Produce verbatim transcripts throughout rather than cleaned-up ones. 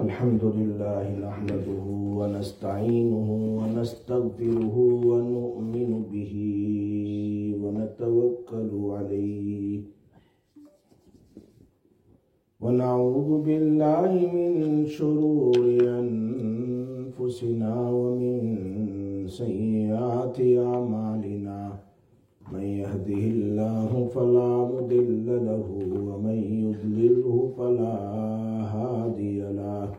अल्हम्दुलिल्लाहि नहमदुहु व नस्तईनुहु व नस्तगफिरुहु व नु'मिनु बिही व नतवक्कलु अलैहि व नऊज़ु बिल्लाहि मिन शुरूरि अनफुसिना व मिन सय्यिआति अमालिना मन यहदिहिल्लाहु फला मुदिल्ल लहु व मन युद्लिल्हु फला हादिय लहु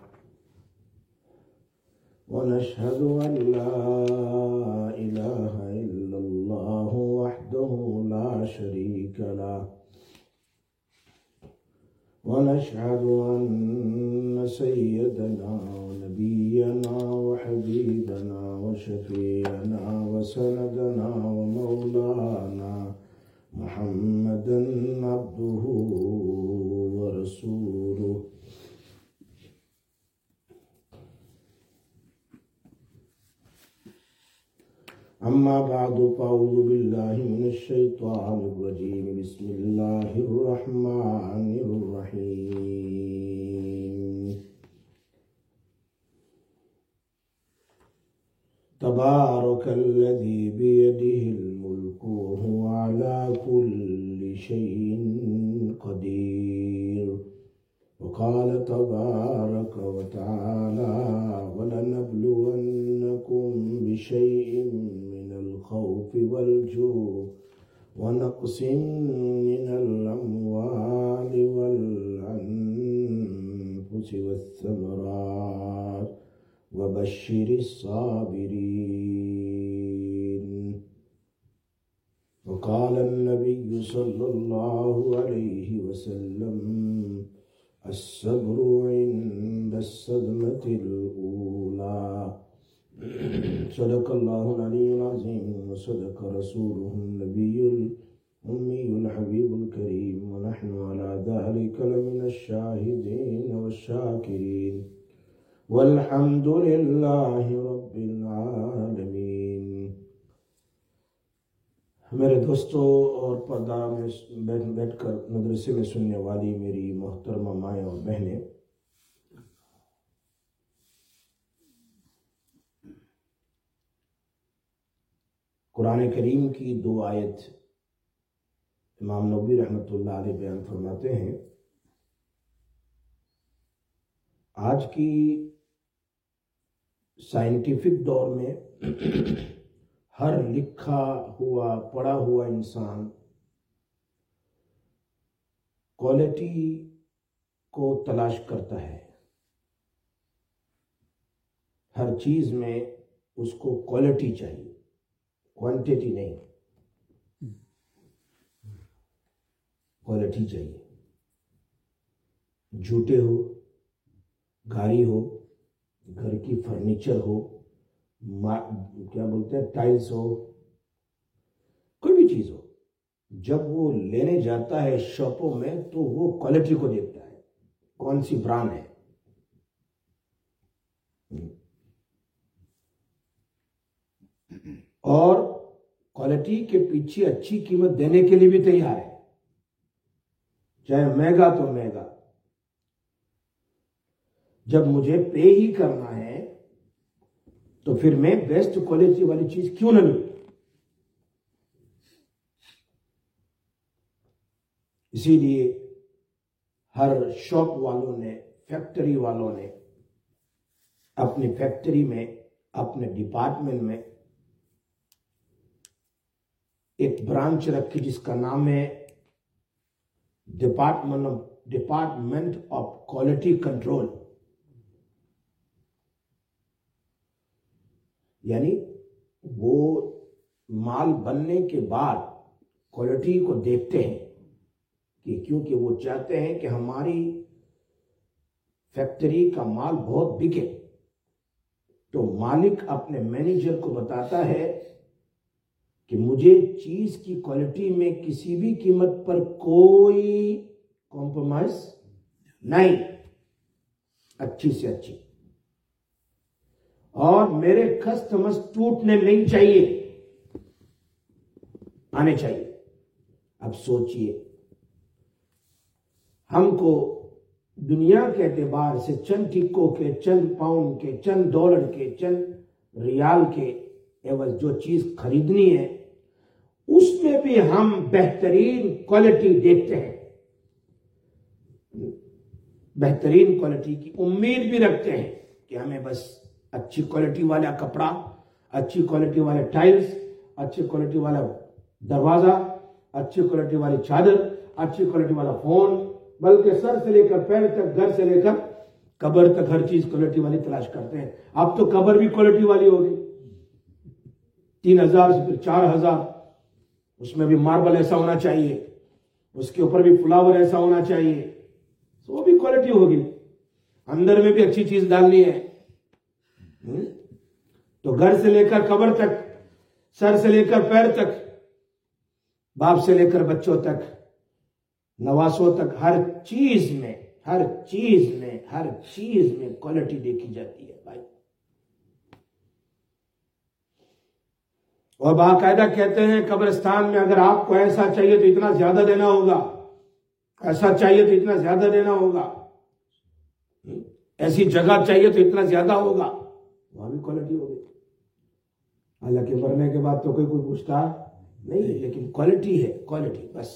व नशहदु अन ला इलाहा इल्लल्लाहु वहदहु ला शरीका लहु व नशहदु अन्न सय्यदना व नबियना व हबीबना व शफीअना व सनदना व मौलाना मुहम्मदन अब्दुहु व रसूलुहु। अम्मा बादु फ़अऊज़ु बिल्लाहि मिनश शैतानिर रजीम बिस्मिल्लाहिर रहमानिर रहीम। तबारकल्लज़ी बियदिहिल मुल्कु व हुवा अला कुल्लि शैइन क़दीर। व क़ाल तबारक व तआला व लनब्लुवन्नकुम बिशैइन मिनल खौफ़ि वल जू'i व नक़्सिन मिनल अम्वालि वल अन्फुसि वस्समरात व बश्शिरिस साबिरीन। व क़ाल अन्नबिय्यु सल्लल्लाहु अलैहि वसल्लम अस्सब्रु इंदस्सदमतिल ऊला। सदक़ल्लाहुल अलीयुल अज़ीम व सदक़ रसूलुहुन नबियुल उम्मियुल हबीबुल करीम व नहनु अला ज़ालिका लमिनश शाहिदीन वश्शाकिरीन वल्हम्दुलिल्लाहि रब्बिल आलमीन। मेरे दोस्तों और पर्दा में बैठ बैठकर मदरसे में सुनने वाली मेरी मोहतरमा माएँ और बहनें, कुरान करीम की दो आयत इमाम नबवी रहमतुल्लाह अलैह बयान फरमाते हैं। आज की साइंटिफिक दौर में हर लिखा हुआ पढ़ा हुआ इंसान क्वालिटी को तलाश करता है। हर चीज में उसको क्वालिटी चाहिए, क्वांटिटी नहीं, क्वालिटी चाहिए। जूते हो, गाड़ी हो, घर की फर्नीचर हो, क्या बोलते हैं टाइल्स हो, कोई भी चीज हो, जब वो लेने जाता है शॉपों में तो वो क्वालिटी को देखता है, कौन सी ब्रांड है। और क्वालिटी के पीछे अच्छी कीमत देने के लिए भी तैयार है, चाहे महंगा तो महंगा। जब मुझे पे ही करना है तो फिर मैं बेस्ट क्वालिटी वाली चीज क्यों ना लूं। इसीलिए हर शॉप वालों ने, फैक्ट्री वालों ने अपनी फैक्ट्री में, अपने डिपार्टमेंट में एक ब्रांच रखी जिसका नाम है department of department of quality control. यानी वो माल बनने के बाद क्वालिटी को देखते हैं कि क्योंकि वो चाहते हैं कि हमारी फैक्ट्री का माल बहुत बिके। तो मालिक अपने मैनेजर को बताता है कि मुझे चीज की क्वालिटी में किसी भी कीमत पर कोई कॉम्प्रोमाइज नहीं, अच्छी से अच्छी, और मेरे कस्टमर्स टूटने नहीं चाहिए, आने चाहिए। अब सोचिए, हमको दुनिया के एतबार से चंद टिक्कों के, चंद पाउंड के, चंद डॉलर के, चंद रियाल के एवज जो चीज खरीदनी है उसमें भी हम बेहतरीन क्वालिटी देखते हैं, बेहतरीन क्वालिटी की उम्मीद भी रखते हैं कि हमें बस अच्छी क्वालिटी वाला कपड़ा, अच्छी क्वालिटी वाले टाइल्स, अच्छी क्वालिटी वाला दरवाजा, अच्छी क्वालिटी वाली चादर, अच्छी क्वालिटी वाला फोन, बल्कि सर से लेकर पैर तक, घर से लेकर कब्र तक हर चीज क्वालिटी वाली तलाश करते हैं। अब तो कब्र भी क्वालिटी वाली हो गई, तीन हजार से फिर चार हजार, उसमें भी मार्बल ऐसा होना चाहिए, उसके ऊपर भी फ्लावर ऐसा होना चाहिए, तो वो भी क्वालिटी होगी। अंदर में भी अच्छी चीज डालनी है। हुँ? तो घर से लेकर कब्र तक, सर से लेकर पैर तक, बाप से लेकर बच्चों तक, नवासों तक, हर चीज में, हर चीज में, हर चीज में क्वालिटी देखी जाती है भाई। और बाकायदा कहते हैं कब्रिस्तान में अगर आपको ऐसा चाहिए तो इतना ज्यादा देना होगा, ऐसा चाहिए तो इतना ज्यादा देना होगा, ऐसी जगह चाहिए तो इतना ज्यादा होगा, वहां भी क्वालिटी होगी। हालांकि मरने के बाद तो कोई कोई पूछता नहीं, लेकिन क्वालिटी है, क्वालिटी बस।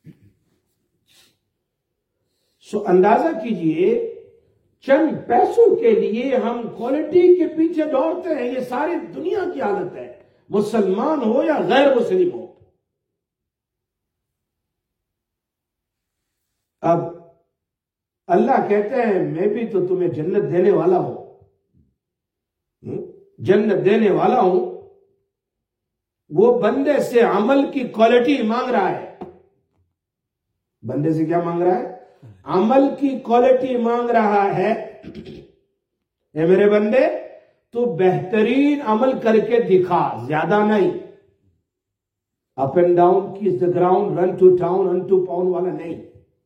सो अंदाजा कीजिए, चंद पैसों के लिए हम क्वालिटी के पीछे दौड़ते हैं। ये सारी दुनिया की आदत है, मुसलमान हो या गैर मुस्लिम हो। अब अल्लाह कहते हैं मैं भी तो तुम्हें जन्नत देने वाला हूं, जन्नत देने वाला हूं। वो बंदे से अमल की क्वालिटी मांग रहा है। बंदे से क्या मांग रहा है? अमल की क्वालिटी मांग रहा है। ए मेरे बंदे, तू बेहतरीन अमल करके दिखा, ज्यादा नहीं। Up and down kiss the ground, run to town, run to pound वाला नहीं,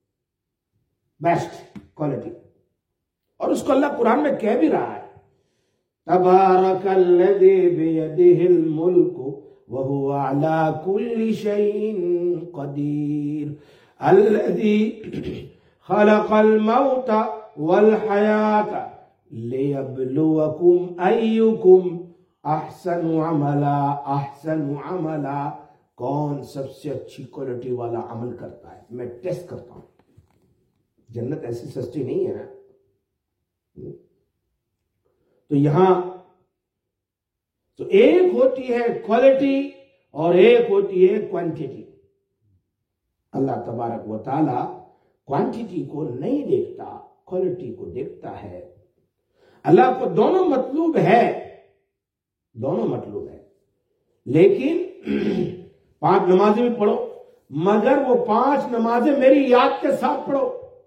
बेस्ट क्वालिटी। और उसको अल्लाह कुरान में कह भी रहा है, तबारकल्लज़ी बियदिहिल मुल्कु व हुवा अला कुल्ली शैइन क़दीर अल्लज़ी खलक़ल मौता वल हयाता लियब्लुवकुम अय्युकुम अहसनु अमला, अहसनु अमला। कौन सबसे अच्छी क्वालिटी वाला अमल करता है, मैं टेस्ट करता हूं। जन्नत ऐसी सस्ती नहीं है ना। तो यहां तो एक होती है क्वालिटी और एक होती है क्वांटिटी। अल्लाह तबारक व तआला क्वांटिटी को नहीं देखता, क्वालिटी को देखता है। अल्लाह को दोनों मतलूब है, दोनों मतलूब है। लेकिन पांच नमाजें भी पढ़ो, मगर वो पांच नमाजें मेरी याद के साथ पढ़ो।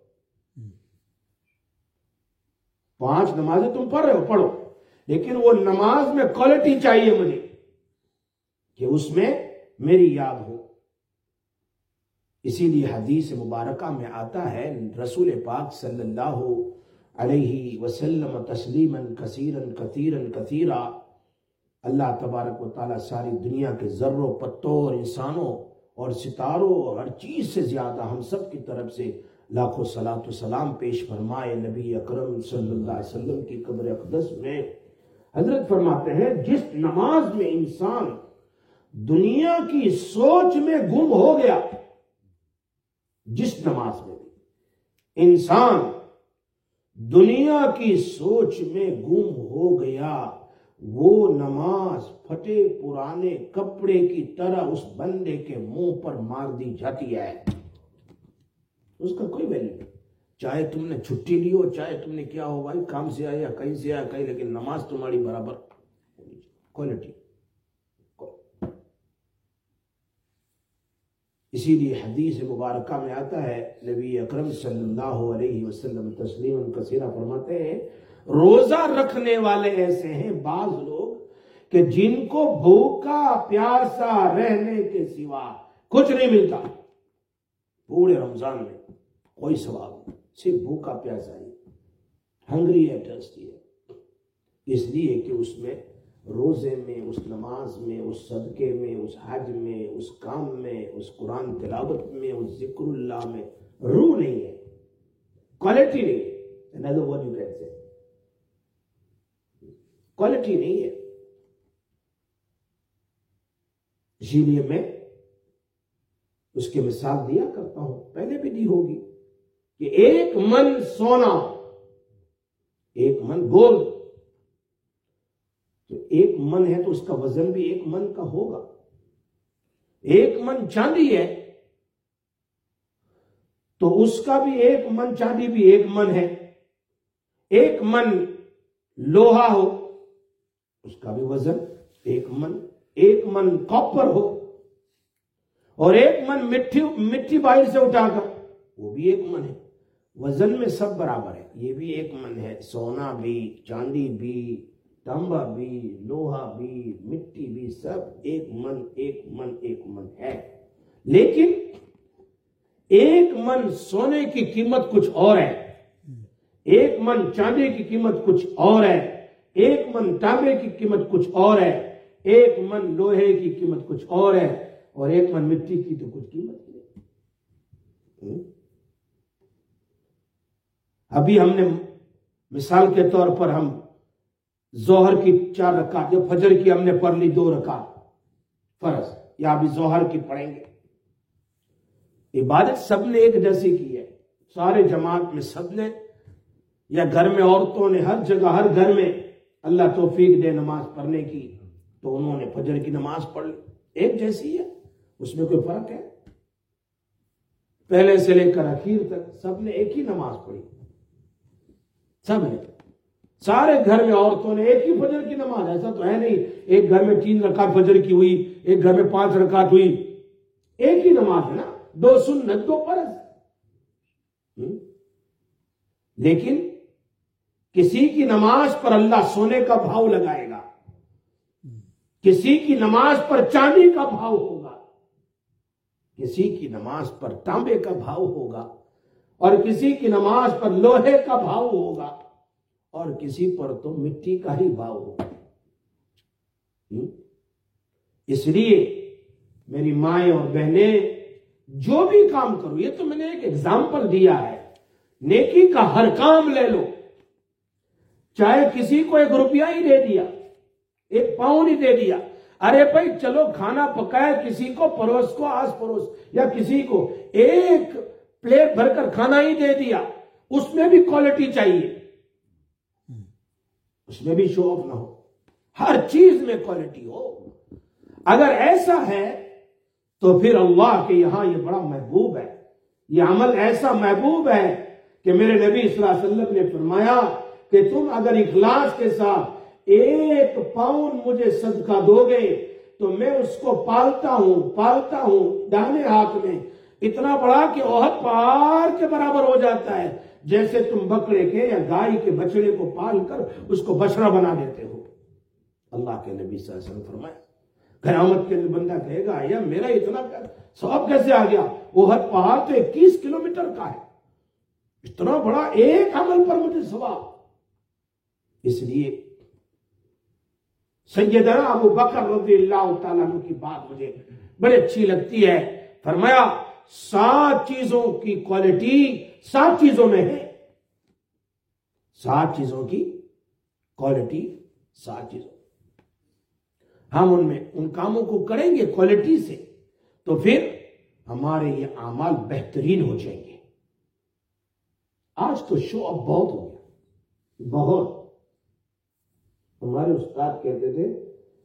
पांच नमाजें तुम पढ़ रहे हो, पढ़ो, लेकिन वो नमाज में क्वालिटी चाहिए मुझे कि उसमें मेरी याद हो। इसीलिए हदीस मुबारका में आता है, रसूल पाक सल्लल्लाहु अलैहि वसल्लम तस्लीमन कसीरन कतीरन कतीरा, अल्लाह तबारक व तआला सारी दुनिया के जर्रों पत्तों और इंसानों और सितारों और हर चीज से ज्यादा हम सब की तरफ से लाखों सलात व सलाम पेश फरमाए नबी अकरम सल्लल्लाहु अलैहि वसल्लम की कब्र अक़दस में। हजरत फरमाते हैं, जिस नमाज में इंसान दुनिया की सोच में गुम हो गया, जिस नमाज में भी इंसान दुनिया की सोच में गुम हो गया, वो नमाज फटे पुराने कपड़े की तरह उस बंदे के मुंह पर मार दी जाती है। उसका कोई वैल्यू नहीं, चाहे तुमने छुट्टी ली हो, चाहे तुमने क्या हो, भाई काम से आया कहीं से आया कहीं, लेकिन नमाज तुम्हारी बराबर क्वालिटी। इसीलिए हदीस मुबारका में आता है, नबी अकरम सल्लल्लाहु अलैहि वसल्लम तस्लीमन कसीरा फरमाते हैं, रोजा रखने वाले ऐसे हैं बाज लोग कि जिनको भूखा प्यासा रहने के सिवा कुछ नहीं मिलता। पूरे रमजान में कोई सवाब नहीं, सिर्फ भूखा प्यासा ही, हंग्री है, टर्स्टी है। इसलिए कि उसमें रोजे में, उस नमाज में, उस सदके में, उस हज में, उस काम में, उस कुरान तिलावत में, उस जिक्रुल्लाह में रूह नहीं है, क्वालिटी नहीं है। Another word you can say. Quality नहीं है। इसीलिए मैं उसकी मिसाल दिया करता हूं, पहले भी दी होगी, कि एक मन सोना, एक मन गोल्ड, तो एक मन है तो उसका वजन भी एक मन का होगा। एक मन चांदी है तो उसका भी एक मन, चांदी भी एक मन है। एक मन लोहा हो, उसका भी वजन एक मन। एक मन कॉपर हो और एक मन मिट्टी मिट्टी बाहर से उठाकर, वो भी एक मन है। वजन में सब बराबर है। ये भी एक मन है, सोना भी, चांदी भी, तांबा भी, लोहा भी, मिट्टी भी, सब एक मन, एक मन, एक मन है। लेकिन एक मन सोने की कीमत कुछ और है, एक मन चांदी की कीमत कुछ और है, एक मन तांबे की कीमत कुछ और है, एक मन लोहे की कीमत कुछ और है, और एक मन मिट्टी की तो कुछ कीमत नहीं। अभी हमने मिसाल के तौर पर हम जोहर की चार रकात, जो फजर की हमने पढ़ ली दो रकात फर्ज, या अभी जोहर की पढ़ेंगे। इबादत सबने एक जैसी की है, सारे जमात में सबने, या घर में औरतों ने, हर जगह हर घर में अल्लाह तौफीक दे नमाज पढ़ने की, तो उन्होंने फजर की नमाज पढ़ ली, एक जैसी है, उसमें कोई फर्क है? पहले से लेकर आखिर तक सबने एक ही नमाज पढ़ी, सबने, सारे घर में औरतों ने एक ही फजर की नमाज। ऐसा तो है नहीं एक घर में तीन रकात फजर की हुई, एक घर में पांच रकात हुई, एक ही नमाज है ना, दो सुन्नत दो फर्ज। लेकिन किसी की नमाज पर अल्लाह सोने का भाव लगाएगा, किसी की नमाज पर चांदी का भाव होगा, किसी की नमाज पर तांबे का भाव होगा, और किसी की नमाज पर लोहे का भाव होगा, और किसी पर तो मिट्टी का ही भाव होगा। इसलिए मेरी माएं और बहनें, जो भी काम करो, ये तो मैंने एक एग्जाम्पल दिया है, नेकी का हर काम ले लो। चाहे किसी को एक रुपया ही दे दिया, एक पाउंड ही दे दिया, अरे भाई चलो खाना पकाया, किसी को परोस को आस पड़ोस, या किसी को एक प्लेट भरकर खाना ही दे दिया, उसमें भी क्वालिटी चाहिए, उसमें भी शो ऑफ ना हो, हर चीज में क्वालिटी हो। अगर ऐसा है तो फिर अल्लाह के यहां ये बड़ा महबूब है, ये अमल ऐसा महबूब है कि मेरे नबी सल्लल्लाहु अलैहि वसल्लम ने फरमाया कि तुम अगर इखलास के साथ एक पाउंड मुझे सदका दोगे तो मैं उसको पालता हूं पालता हूं दाहिने हाथ में, इतना बड़ा कि ओहद पहाड़ के बराबर हो जाता है, जैसे तुम बकरे के या गाय के बछड़े को पाल कर उसको बछड़ा बना देते हो। अल्लाह के नबी सल्लल्लाहु अलैहि वसल्लम फरमाया, क़यामत के दिन बंदा कहेगा या मेरा इतना सवाब कैसे आ गया? ओहद पहाड़ तो इक्कीस किलोमीटर का है, इतना बड़ा एक अमल पर मुझे सवाब। इसलिए सैयदना अबू बकर रज़ियल्लाहु तआला अन्हु की बात मुझे बड़ी अच्छी लगती है। फरमाया सात चीजों की क्वालिटी सात चीजों में है, सात चीजों की क्वालिटी सात चीजों, हम उनमें उन कामों को करेंगे क्वालिटी से तो फिर हमारे ये आमाल बेहतरीन हो जाएंगे। आज तो शो ऑफ बहुत हो गया, बहुत। हमारे उस्ताद कहते थे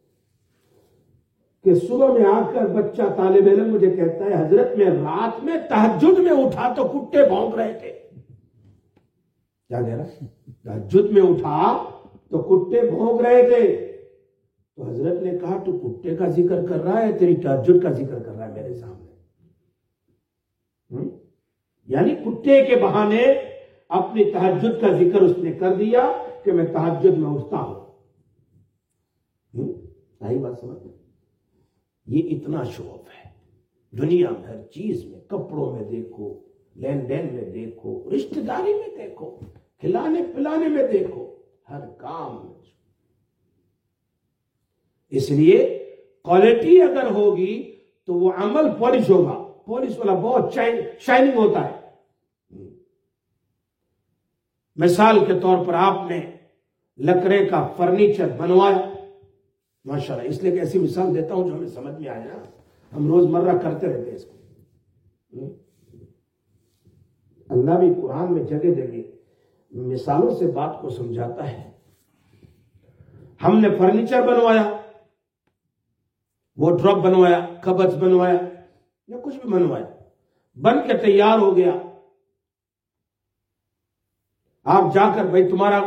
कि सुबह में आकर बच्चा तालिब इल्म मुझे कहता है, हजरत में रात में तहज्जुद में उठा तो कुत्ते भौंक रहे थे। क्या कह रहा? तहज्जुद में उठा तो कुत्ते भौंक रहे थे। तो हजरत ने कहा तू कुत्ते का जिक्र कर रहा है, तेरी तहज्जुद का जिक्र कर रहा है मेरे सामने। हुँ? यानी कुत्ते के बहाने अपनी तहज्जुद का जिक्र उसने कर दिया कि मैं तहज्जुद में उठता हूं। सही बात समझ? ये इतना शो ऑफ है दुनिया में, हर चीज में, कपड़ों में देखो, लेन देन में देखो, रिश्तेदारी में देखो, खिलाने पिलाने में देखो, हर काम में। इसलिए क्वालिटी अगर होगी तो वो अमल पॉलिश होगा। पॉलिश वाला बहुत शाइन, शाइनिंग होता है। मिसाल के तौर पर आपने लकड़े का फर्नीचर बनवाया, माशाल्लाह, इसलिए कि ऐसी मिसाल देता हूं जो हमें समझ में आए ना, हम रोजमर्रा करते रहते हैं इसको। अल्लाह भी कुरान में जगह जगह मिसालों से बात को समझाता है। हमने फर्नीचर बनवाया, वॉर्डरोब बनवाया, कबर्ड बनवाया या कुछ भी बनवाया, बन के तैयार हो गया। आप जाकर भाई तुम्हारा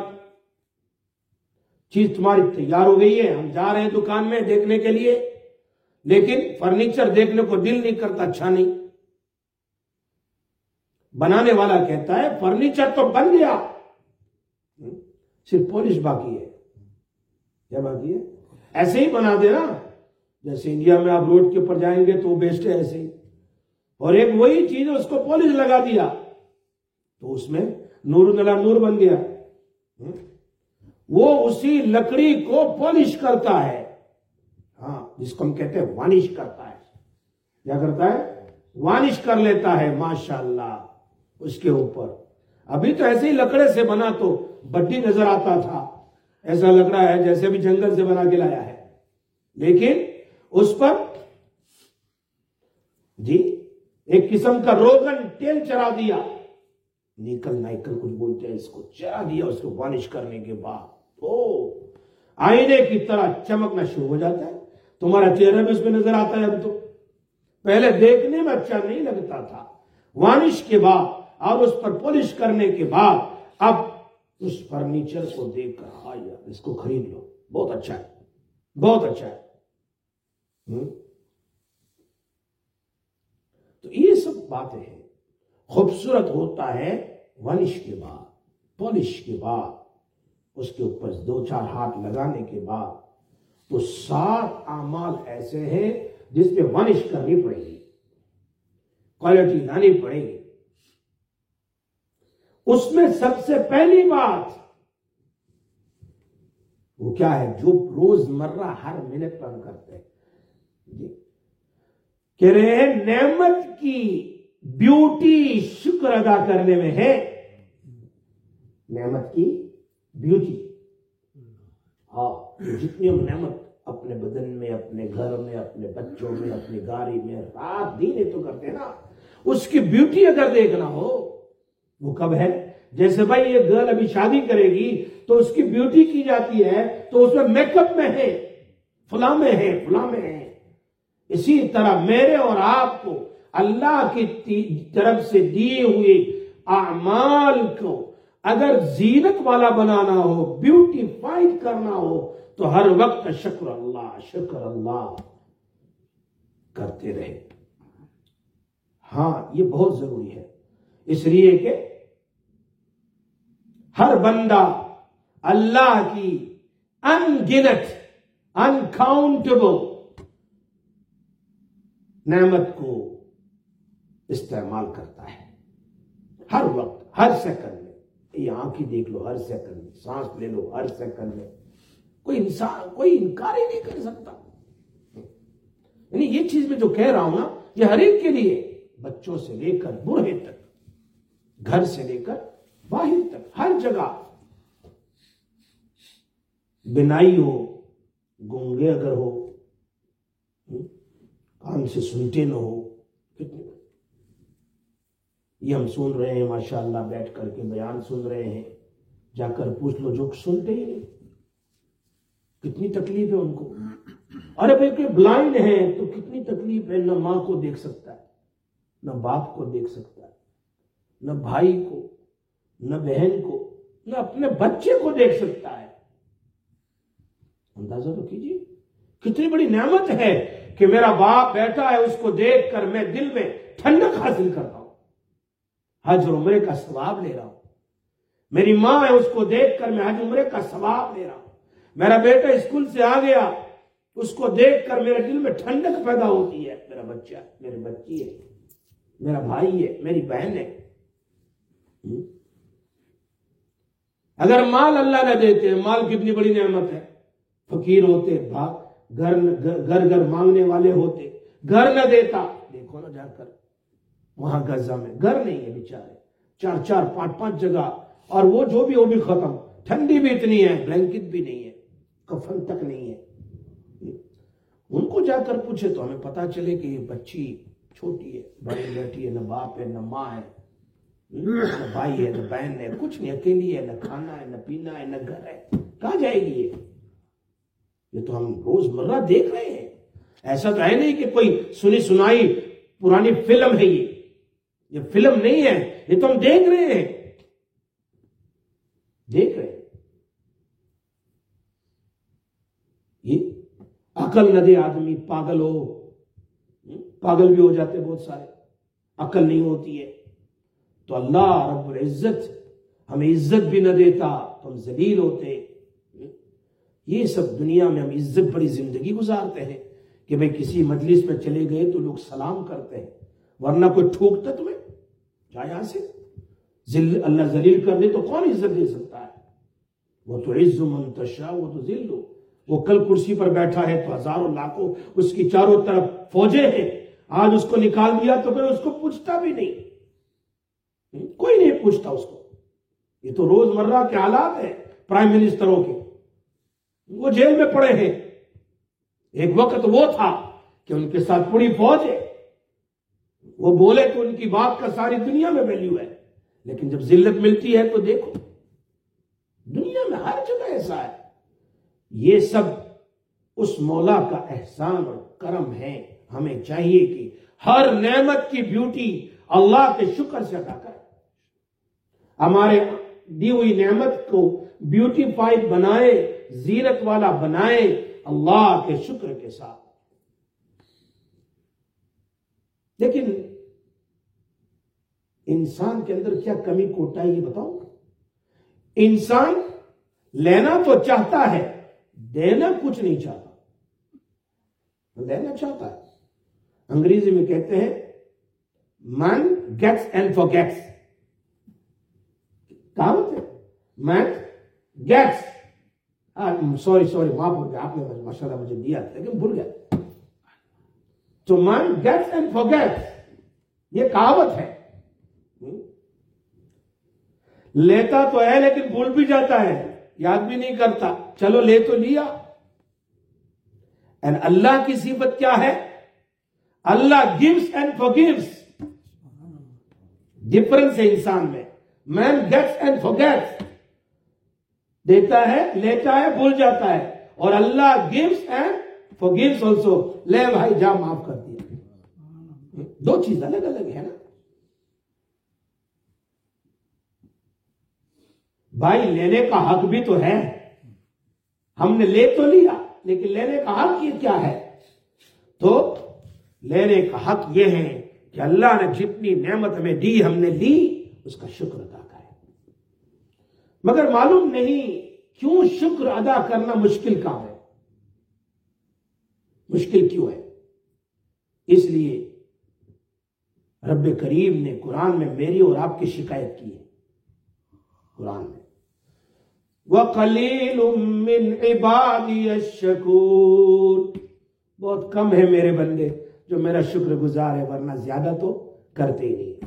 चीज तुम्हारी तैयार हो गई है, हम जा रहे हैं दुकान में देखने के लिए, लेकिन फर्नीचर देखने को दिल नहीं करता, अच्छा नहीं। बनाने वाला कहता है फर्नीचर तो बन गया, सिर्फ पॉलिश बाकी है। क्या बाकी है? ऐसे ही बना देना, जैसे इंडिया में आप रोड के ऊपर जाएंगे तो बेस्ट है ऐसे ही, और एक वही चीज है उसको पॉलिश लगा दिया तो उसमें नूर नला नूर बन गया। वो उसी लकड़ी को पॉलिश करता है, हाँ, जिसको हम कहते हैं वानिश करता है। क्या करता है? वानिश कर लेता है माशाल्लाह उसके ऊपर। अभी तो ऐसे ही लकड़े से बना तो बड्डी नजर आता था, ऐसा लकड़ा है जैसे भी जंगल से बना के लाया है, लेकिन उस पर जी एक किस्म का रोगन तेल चढ़ा दिया, निकल नाइकल कुछ बोलते हैं इसको, चढ़ा दिया उसको वानिश करने के बाद ओ आईने की तरह चमकना शुरू हो जाता है। तुम्हारा चेहरा भी उसमें नजर आता है। अब तो पहले देखने में अच्छा नहीं लगता था, वानिश के बाद और उस पर पॉलिश करने के बाद अब उस फर्नीचर को देखकर हाँ यार इसको खरीद लो, बहुत अच्छा है, बहुत अच्छा है। हुँ? तो ये सब बातें हैं। खूबसूरत होता है वानिश के बाद, पॉलिश के बाद, उसके ऊपर दो चार हाथ लगाने के बाद। तो सात आमाल ऐसे हैं जिसपे वानिश करनी पड़ेगी, क्वालिटी लानी पड़ेगी। उसमें सबसे पहली बात वो क्या है, जो रोजमर्रा हर मिनट पर हम करते हैं, कह रहे हैं नेमत की ब्यूटी शुक्र अदा करने में है। नेमत की ब्यूटी, हाँ, जितनी हम नेमत अपने बदन में, अपने घर में, अपने बच्चों में, अपनी गाड़ी में रात दिन तो करते हैं ना, उसकी ब्यूटी अगर देखना हो वो कब है? जैसे भाई ये गर्ल अभी शादी करेगी तो उसकी ब्यूटी की जाती है, तो उसमें मेकअप में है, फुला में है, फुला में है। इसी तरह मेरे और आपको अल्लाह की तरफ से दिए हुए आमाल को अगर जीनत वाला बनाना हो, ब्यूटीफाइड करना हो, तो हर वक्त शुक्र अल्लाह, शुक्र अल्लाह करते रहे। हाँ, ये बहुत जरूरी है, इसलिए कि हर बंदा अल्लाह की अनगिनत, अनकाउंटेबल नेमत को इस्तेमाल करता है हर वक्त, हर सेकंड में। ये आंखें देख लो हर सेकंड में, सांस ले लो हर सेकंड में, कोई इंसान कोई इनकार ही नहीं कर सकता। यानी ये चीज में जो कह रहा हूं ना, ये हर एक के लिए, बच्चों से लेकर बूढ़े तक, घर से लेकर बाहर तक, हर जगह। बिनाई हो, गूंगे अगर हो, कान से सुनते न हो, कितने ये हम सुन रहे हैं माशाअल्लाह, बैठ करके बयान सुन रहे हैं, जाकर पूछ लो जो सुनते ही नहीं, कितनी तकलीफ है उनको। अरे भाई कोई ब्लाइंड है तो कितनी तकलीफ है, न मां को देख सकता है, न बाप को देख सकता है, न भाई को, न बहन को, न अपने बच्चे को देख सकता है। अंदाजा तो कीजिए कितनी बड़ी नेमत है कि मेरा बाप बैठा है, उसको देखकर मैं दिल में ठंडक हासिल करता हूं, हज और उम्रे का सवाब ले रहा हूं। मेरी मां है, उसको देखकर मैं हज उम्रे का सवाब ले रहा हूं। मेरा बेटा स्कूल से आ गया, उसको देखकर मेरे दिल में ठंडक पैदा होती है। मेरा बच्चा, मेरी बच्ची है, मेरा भाई है, मेरी बहन है। अगर माल अल्लाह न देते, माल कितनी बड़ी नेमत है, फकीर होते, भाग घर घर घर मांगने वाले होते, घर न देता। देखो ना जाकर वहां गजा में घर नहीं है बेचारे, चार चार पांच पांच जगह और वो जो भी वो भी खत्म, ठंडी भी इतनी है, ब्लैंकेट भी नहीं है, कफन तक नहीं है। उनको जाकर पूछे तो हमें पता चले कि ये बच्ची छोटी है, बड़ी बेटी है, न बाप है, न माँ है, न भाई है, न बहन है, कुछ नहीं, अकेली है, न खाना है, न पीना है, न घर है, कहाँ जाएगी ये? ये तो हम रोजमर्रा देख रहे हैं। ऐसा तो है नहीं कि कोई सुनी सुनाई पुरानी फिल्म है, ये ये फिल्म नहीं है, ये तो हम देख रहे हैं, देख रहे हैं। ये अकल न दे आदमी पागल हो, पागल भी हो जाते बहुत सारे, अकल नहीं होती है तो अल्लाह रब्बुल इज्जत हमें इज्जत भी न देता तो हम जलील होते। ये सब दुनिया में हम इज्जत बड़ी जिंदगी गुजारते हैं कि भाई किसी मजलिस में चले गए तो लोग सलाम करते हैं, वरना कोई ठोकता तुम्हें जा यहां से, अल्लाह जलील कर दे तो कौन इज्जत दे सकता है? वो तो इज्जु मन तशा वो तो जिल्लु, वो कल कुर्सी पर बैठा है तो हजारों लाखों उसकी चारों तरफ फौजे हैं, आज उसको निकाल दिया तो फिर उसको पूछता भी नहीं, कोई नहीं पूछता उसको। ये तो रोजमर्रा के हालात है प्राइम मिनिस्टरों के, वो जेल में पड़े हैं। एक वक्त वो था कि उनके साथ पूरी फौज है, वो बोले तो उनकी बात का सारी दुनिया में वैल्यू है, लेकिन जब जिल्लत मिलती है तो देखो दुनिया में हर जगह ऐसा है। ये सब उस मौला का एहसान और करम है। हमें चाहिए कि हर नेमत की ब्यूटी अल्लाह के शुक्र से अदा करें, हमारे दी हुई नेमत को ब्यूटीफाइड बनाए, जीनत वाला बनाए अल्लाह के शुक्र के साथ। लेकिन इंसान के अंदर क्या कमी कोताही है बताओ? इंसान लेना तो चाहता है, देना कुछ नहीं चाहता। लेना चाहता है, अंग्रेजी में कहते हैं मैन गेट्स एंड फॉरगेट्स, कहावत है, मैन गेट्स, सॉरी सॉरी माफ हो गया, आपने माशाल्लाह मुझे दिया था लेकिन भूल गया। तो मैन गेट्स एंड फॉरगेट्स, ये कहावत है। लेता तो है लेकिन भूल भी जाता है, याद भी नहीं करता, चलो ले तो लिया। एंड अल्लाह की सिफत क्या है? Allah gives and forgives. Difference है इंसान में, मैन गेट्स एंड फॉरगेट्स, देता है, लेता है, भूल जाता है, और Allah gives and forgives also, ले भाई जा माफ कर दिया। दो चीज अलग अलग है ना भाई। लेने का हक भी तो है, हमने ले तो लिया लेकिन लेने का हक ये क्या है? तो लेने का हक ये है कि अल्लाह ने जितनी नेमत हमें दी हमने ली, उसका शुक्र अदा करें। मगर मालूम नहीं क्यों शुक्र अदा करना मुश्किल काम है। मुश्किल क्यों है? इसलिए रब्बे करीम ने कुरान में मेरी और आपकी शिकायत की है। कुरान में वक़लीलुम मिन इबादियश शकूर, बहुत कम है मेरे बंदे जो मेरा शुक्रगुजार है, वरना ज्यादा तो करते ही नहीं।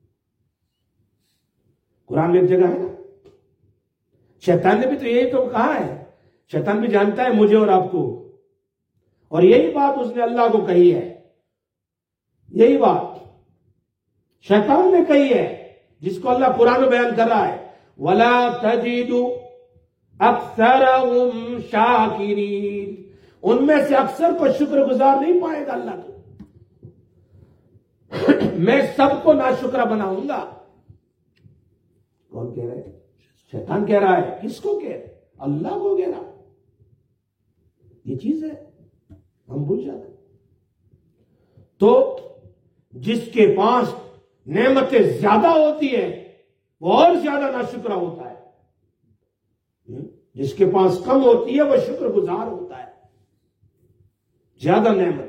कुरान में एक जगह है ना, शैतान ने भी तो यही तो कहा है, शैतान भी जानता है मुझे और आपको, और यही बात उसने अल्लाह को कही है। यही बात शैतान ने कही है जिसको अल्लाह कुरान में बयान कर रहा है, वला तजिदु अक्सरहुम शाकिरीन, उनमें से अक्सर को शुक्रगुजार नहीं पाएगा अल्लाह को। मैं सबको नाशुक्रा बनाऊंगा। कौन कह रहा है? शैतान कह रहा है। किसको कह रहा है? अल्लाह को कह रहा। ये चीज है, हम भूल जाते। तो जिसके पास नेमतें ज्यादा होती है वो और ज्यादा नाशुक्रा होता है, जिसके पास कम होती है वह शुक्रगुजार होता है। ज्यादा नेमत,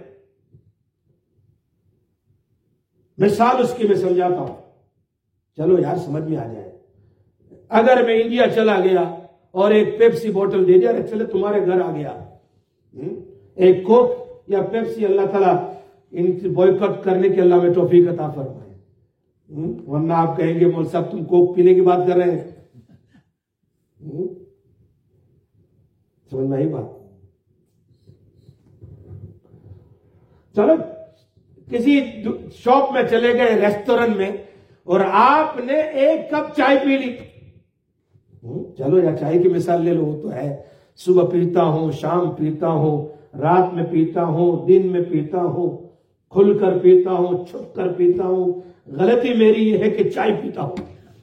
मिसाल उसकी मैं समझाता हूं, चलो यार समझ में आ जाए। अगर मैं इंडिया चला गया और एक पेप्सी बोतल दे दिया, चले तुम्हारे घर आ गया, एक कोक या पेप्सी, अल्लाह ताला इन बॉयकॉट करने की अल्लाह में तौफीक अता फरमाए, वरना आप कहेंगे मौलवी साहब तुम कोक पीने की बात कर रहे हैं। समझ में आई बात? चलो किसी शॉप में चले गए, रेस्टोरेंट में, और आपने एक कप चाय पी ली। चलो या चाय की मिसाल ले लो, वो तो है, सुबह पीता हूं, शाम पीता हूं, रात में पीता हूं, दिन में पीता हूं, खुलकर पीता हूं, छुप कर पीता हूं। गलती मेरी ये है कि चाय पीता हूं।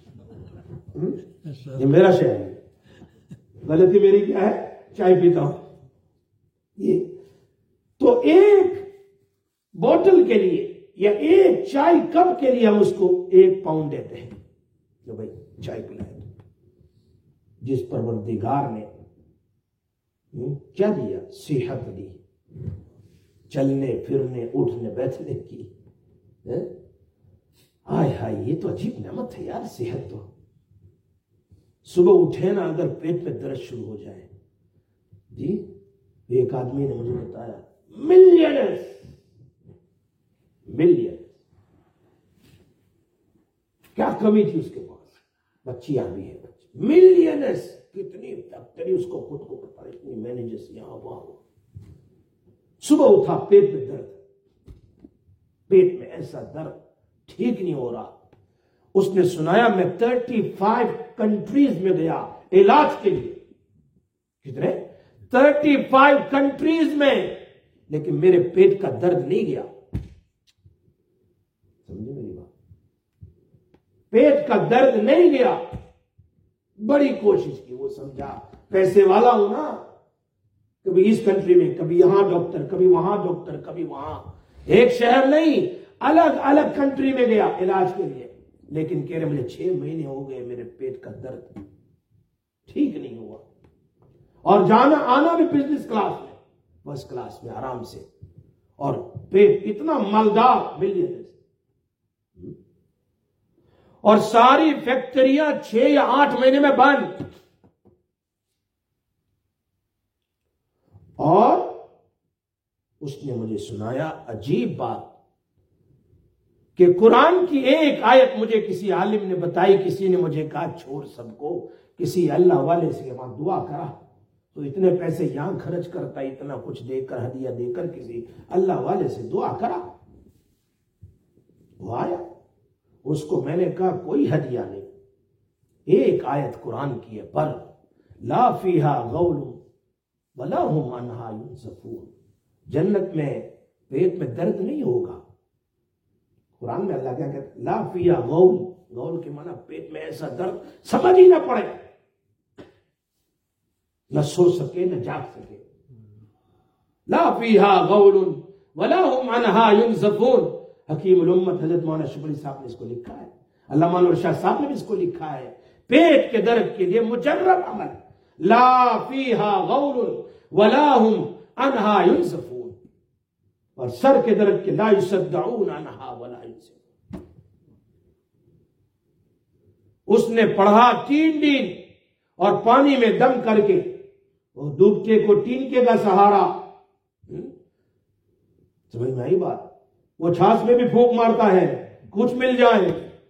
ये मेरा शहर है, गलती मेरी क्या है? चाय पीता हूं। ये तो एक बोतल के लिए या एक चाय कप के लिए हम उसको एक पाउंड देते हैं जो भाई चाय पिलाए। जिस परवरदिगार ने क्या दिया? सेहत दी, चलने फिरने उठने बैठने की। हाय हाय, ये तो अजीब नेमत है यार, सेहत तो। सुबह उठे ना, अगर पेट में दर्द शुरू हो जाए जी, एक आदमी ने मुझे बताया, मिलियनर्स मिलियन क्या कमी थी उसके पास, बच्चियां भी है, बच्ची मिलियनर्स, कितनी फैक्ट्री उसको खुद को पता, इतनी मैनेजर्स यहां वहां। सुबह उठा, पेट में दर्द, पेट में ऐसा दर्द, ठीक नहीं हो रहा। उसने सुनाया मैं पैंतीस कंट्रीज में गया इलाज के लिए। कितने? पैंतीस कंट्रीज में, लेकिन मेरे पेट का दर्द नहीं गया। समझे मेरी बात? पेट का दर्द नहीं गया। बड़ी कोशिश की, वो समझा पैसे वाला हूं ना, कभी इस कंट्री में, कभी यहां डॉक्टर, कभी वहां डॉक्टर, कभी वहां, एक शहर नहीं, अलग अलग कंट्री में गया इलाज के लिए। लेकिन कह रहे मुझे छह महीने हो गए, मेरे पेट का दर्द ठीक नहीं हुआ। और जाना आना भी बिजनेस क्लास में, फर्स्ट क्लास में आराम से, और पेट इतना मालदार, मिलियन। और सारी फैक्ट्रियां छह या आठ महीने में बंद। और उसने मुझे सुनाया अजीब बात कि कुरान की एक आयत मुझे किसी आलिम ने बताई, किसी ने मुझे कहा छोड़ सबको, किसी अल्लाह वाले से वहां दुआ करा तो इतने पैसे यहां खर्च करता, इतना कुछ देकर, हदिया देकर, किसी अल्लाह वाले से दुआ करा। वो आया, उसको मैंने कहा कोई हदिया नहीं, एक आयत कुरान की है, पर ला फीहा गौल वला हुम अन्हा युनज़फून, जन्नत में पेट में दर्द नहीं होगा। कुरान में अल्लाह क्या कहता है? ला फीहा गौल, गौल के माना पेट में ऐसा दर्द समझ ही ना पड़े, न सो सके न जाग सके। ला फीहा गौल वला हुम अन्हा युनज़फून। हकीम उल उम्मत हजरत मौलाना शुबली साहब ने इसको लिखा है, अल्लामा नूर शाह साहब ने भी इसको लिखा है, पेट के दर्द के लिए मुजर्रब अमल, ला फीहा गौल वला हुम अन्हा युनज़फून, और सर के दर्द के ला युसद्दऊन अन्हा वला युनज़फून। उसने पढ़ा तीन दिन और पानी में दम करके, वो डूबते को टीनके का सहारा, समझ में आई बात? वो छाछ में भी फूंक मारता है, कुछ मिल जाए।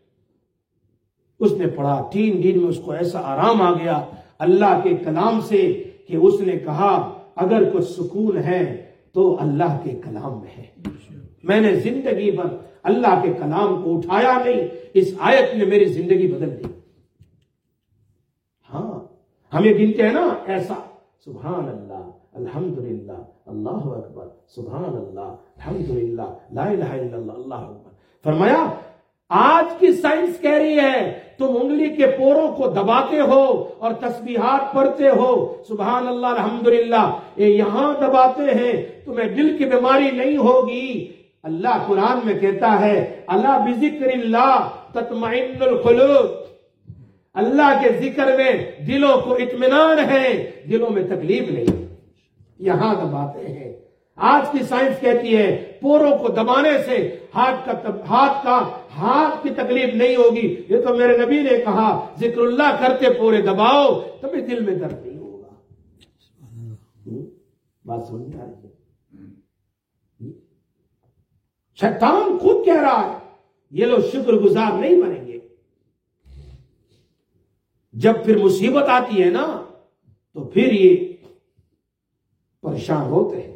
उसने पढ़ा, तीन दिन में उसको ऐसा आराम आ गया अल्लाह के कलाम से कि उसने कहा अगर कुछ सुकून है तो अल्लाह के कलाम में है। मैंने जिंदगी भर अल्लाह के कलाम को उठाया नहीं, इस आयत ने मेरी जिंदगी बदल दी। हाँ, हम ये गिनते हैं ना ऐसा, सुभान अल्लाह, अल्हम्दुलिल्लाह, अल्लाहु अकबर, सुभान अल्लाह, अल्हम्दुलिल्लाह, ला इलाहा इल्लल्लाह, अल्लाहु अकबर। फरमाया आज की साइंस कह रही है तुम उंगली के पोरों को दबाते हो और तस्बीहात पढ़ते हो, सुभान अल्लाह, अल्हम्दुलिल्लाह, ये यहां दबाते हैं, तुम्हें दिल की बीमारी नहीं होगी। अल्लाह कुरान में कहता है अला बिज़िक्रिल्लाह तत्मइन्नुल कुलूब, अल्लाह के जिक्र में दिलों को इत्मीनान है, दिलों में तकलीफ नहीं। यहां दबाते हैं। आज की साइंस कहती है पोरों को दबाने से हाथ का तब, हाथ का हाथ की तकलीफ नहीं होगी। ये तो मेरे नबी ने कहा जिक्रुल्लाह करते पोरे दबाओ तभी दिल में दर्द नहीं होगा। बात समझ में आ रही है? शैतान खुद कह रहा है ये लोग शुक्रगुजार नहीं बनेंगे। जब फिर मुसीबत आती है ना तो फिर ये परेशान होते हैं,